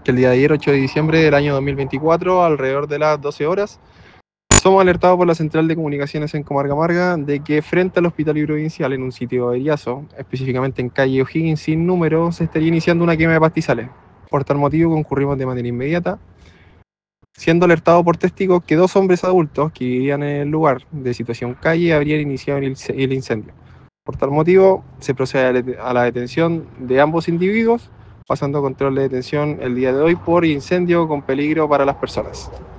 que el día de ayer, 8 de diciembre del año 2024, alrededor de las 12 horas, somos alertados por la Central de Comunicaciones en Comarca Marga de que frente al Hospital Provincial, en un sitio averiazo, específicamente en calle O'Higgins sin número, se estaría iniciando una quema de pastizales. Por tal motivo concurrimos de manera inmediata, siendo alertado por testigos que 2 hombres adultos que vivían en el lugar de situación calle habrían iniciado el incendio. Por tal motivo, se procede a la detención de ambos individuos, pasando a control de detención el día de hoy por incendio con peligro para las personas.